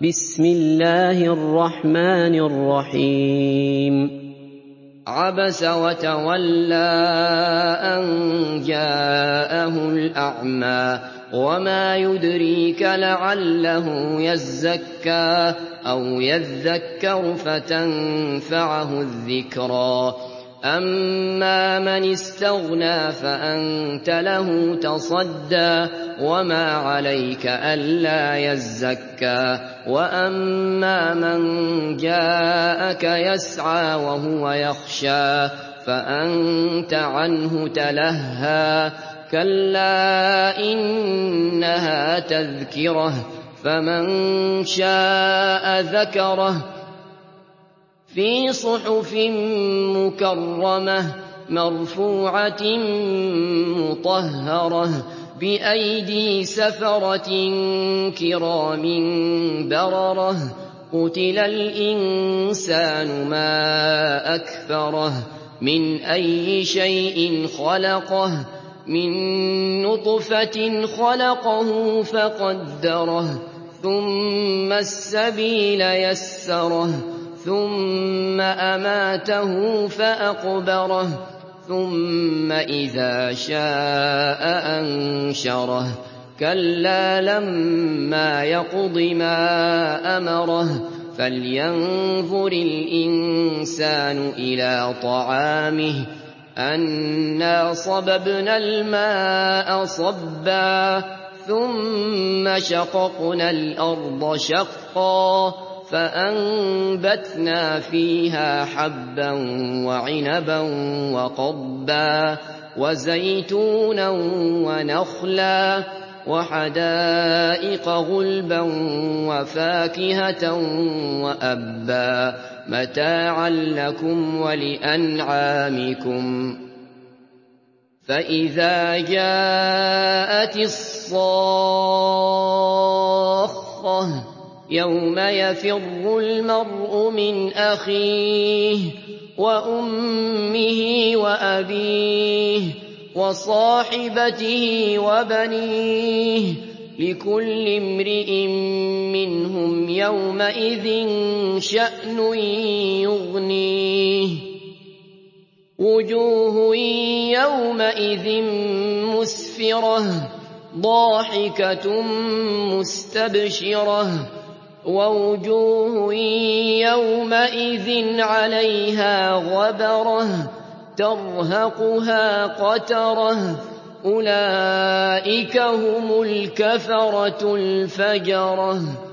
بسم الله الرحمن الرحيم. عبس وتولى أن جاءه الأعمى وما يدريك لعله يزكى أو يذكر فتنفعه الذكرى أما من استغنى فأنت له تصدى وما عليك ألا يزكى وأما من جاءك يسعى وهو يخشى فأنت عنه تلهى كلا إنها تذكرة فمن شاء ذكره في صحف مكرمة مرفوعة مطهرة بأيدي سفرة كرام بررة قتل الإنسان ما أكفره من أي شيء خلقه من نطفة خلقه فقدره ثم السبيل يسره ثم أماته فأقبره ثم إذا شاء أنشره كلا لما يقض ما أمره فلينظر الإنسان إلى طعامه أنا صببنا الماء صبا ثم شققنا الأرض شقا فأنبتنا فيها حبا وعنبا وقضبا وزيتونا ونخلا وحدائق غلبا وفاكهة وأبا متاعا لكم ولأنعامكم فإذا جاءت الصاخة يوم يفر المرء من أخيه وأمه وأبيه وصاحبته وبنيه لكل امرئ منهم يومئذ شأن يغنيه وجوه يومئذ مسفرة ضاحكة مستبشرة ووجوه يومئذ عليها غبرة ترهقها قترة أولئك هم الكفرة الفجرة.